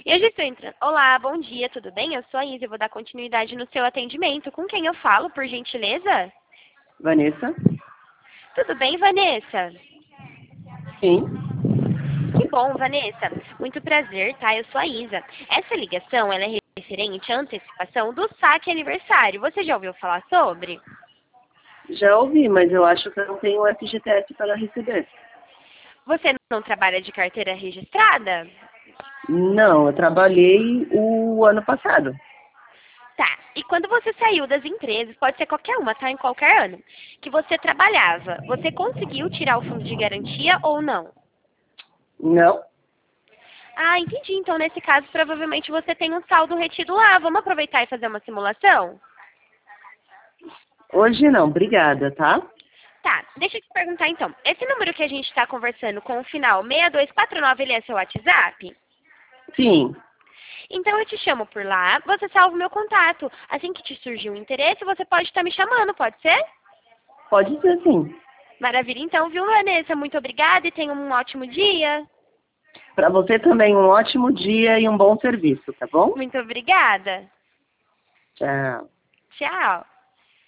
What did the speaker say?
Eu já estou entrando. Olá, bom dia, tudo bem? Eu sou a Isa, eu vou dar continuidade no seu atendimento. Com quem eu falo, por gentileza? Vanessa? Tudo bem, Vanessa? Sim. Que bom, Vanessa. Muito prazer, tá? Eu sou a Isa. Essa ligação, ela é referente à antecipação do saque aniversário. Você já ouviu falar sobre? Já ouvi, mas eu acho que eu não tenho FGTS para receber. Você não trabalha de carteira registrada? Não, eu trabalhei o ano passado. Tá. E quando você saiu das empresas, pode ser qualquer uma, tá? Em qualquer ano, que você trabalhava, você conseguiu tirar o fundo de garantia ou não? Não, Ah, entendi. Então, nesse caso, provavelmente você tem um saldo retido lá. Vamos aproveitar e fazer uma simulação? hoje não, obrigada, tá? Tá, deixa eu te perguntar então. Esse número que a gente está conversando com o final 6249, ele é seu WhatsApp? Sim, Então eu te chamo por lá, você salva o meu contato. Assim que te surgir um interesse, você pode estar me chamando, pode ser? pode ser sim. Maravilha, então, viu, Vanessa? Muito obrigada e tenha um ótimo dia. Para você também um ótimo dia e um bom serviço, tá bom? Muito obrigada. Tchau. Tchau.